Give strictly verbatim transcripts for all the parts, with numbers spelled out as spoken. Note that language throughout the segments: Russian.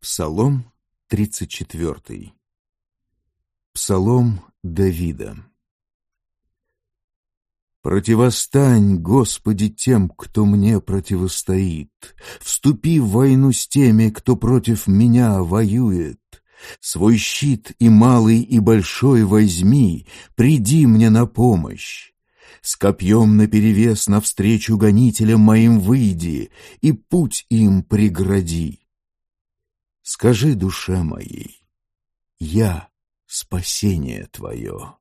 Псалом тридцать четвёртый. Псалом Давида. «Противостань, Господи, тем, кто мне противостоит. Вступи в войну с теми, кто против меня воюет. Свой щит и малый, и большой возьми, приди мне на помощь. С копьем наперевес навстречу гонителям моим выйди, и путь им прегради. Скажи душе моей: я — спасение твое.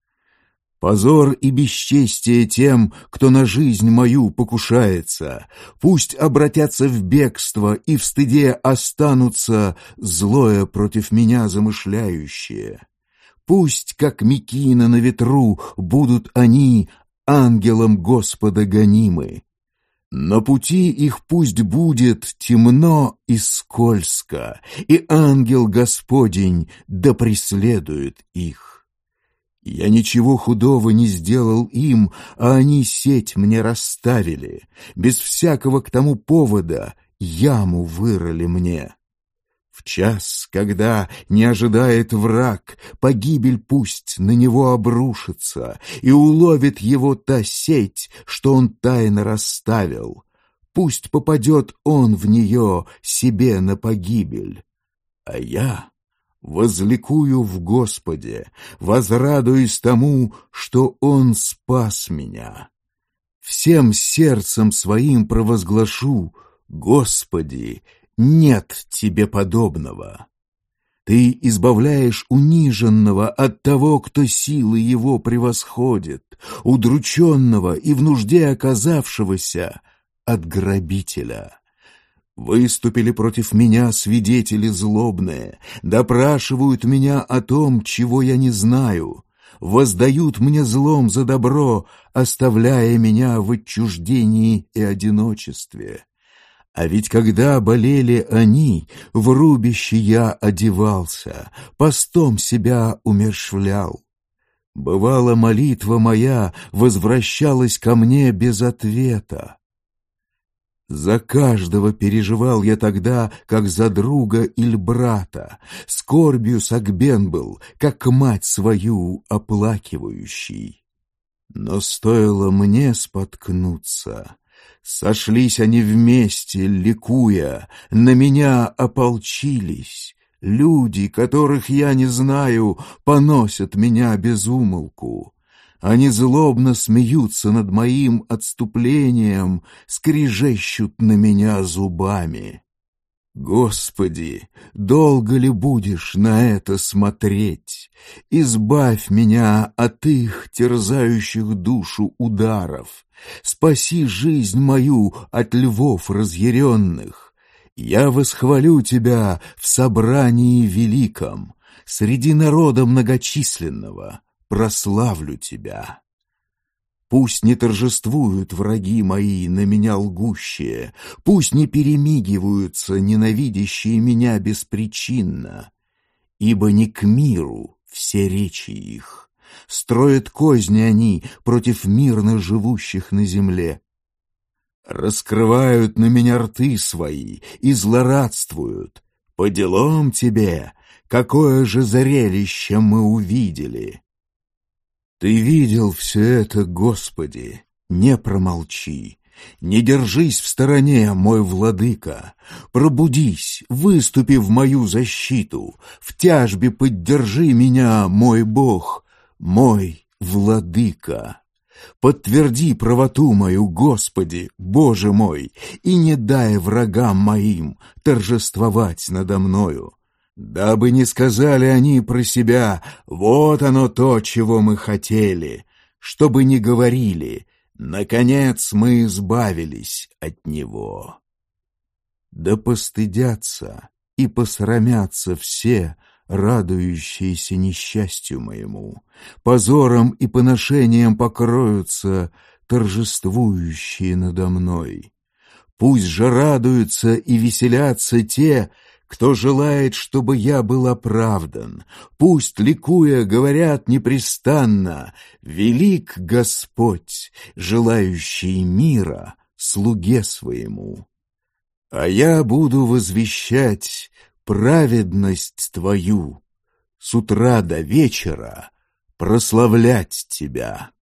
Позор и бесчестие тем, кто на жизнь мою покушается. Пусть обратятся в бегство и в стыде останутся злое против меня замышляющие. Пусть, как мекина на ветру, будут они ангелом Господа гонимы. На пути их пусть будет темно и скользко, и ангел Господень да преследует их. Я ничего худого не сделал им, а они сеть мне расставили. Без всякого к тому повода яму вырыли мне. В час, когда не ожидает враг, погибель пусть на него обрушится, и уловит его та сеть, что он тайно расставил. Пусть попадет он в нее себе на погибель. А я возликую в Господе, возрадуюсь тому, что Он спас меня. Всем сердцем своим провозглашу: Господи, нет тебе подобного. Ты избавляешь униженного от того, кто силы его превосходит, удрученного и в нужде оказавшегося от грабителя. Выступили против меня свидетели злобные, допрашивают меня о том, чего я не знаю, воздают мне злом за добро, оставляя меня в отчуждении и одиночестве. А ведь когда болели они, в рубище я одевался, постом себя умерщвлял. Бывало, молитва моя возвращалась ко мне без ответа. За каждого переживал я тогда, как за друга или брата, скорбью согбен был, как мать свою оплакивающий. Но стоило мне споткнуться, сошлись они вместе, ликуя, на меня ополчились. Люди, которых я не знаю, поносят меня без умолку. Они злобно смеются над моим отступлением, скрежещут на меня зубами. Господи, долго ли будешь на это смотреть? Избавь меня от их терзающих душу ударов. Спаси жизнь мою от львов разъяренных. Я восхвалю Тебя в собрании великом, среди народа многочисленного прославлю Тебя. Пусть не торжествуют враги мои на меня лгущие, пусть не перемигиваются ненавидящие меня беспричинно, ибо не к миру все речи их. Строят козни они против мирно живущих на земле. Раскрывают на меня рты свои и злорадствуют. По делам тебе, какое же зрелище мы увидели! Ты видел все это, Господи, не промолчи. Не держись в стороне, мой владыка. Пробудись, выступи в мою защиту. В тяжбе поддержи меня, мой Бог, мой владыка. Подтверди правоту мою, Господи, Боже мой, и не дай врагам моим торжествовать надо мною. Дабы не сказали они про себя: вот оно то, чего мы хотели, чтобы не говорили: наконец мы избавились от него. Да постыдятся и посрамятся все, радующиеся несчастью моему, позором и поношением покроются торжествующие надо мной. Пусть же радуются и веселятся те, кто желает, чтобы я был оправдан. Пусть, ликуя, говорят непрестанно: велик Господь, желающий мира слуге своему. А я буду возвещать: праведность Твою, с утра до вечера прославлять Тебя.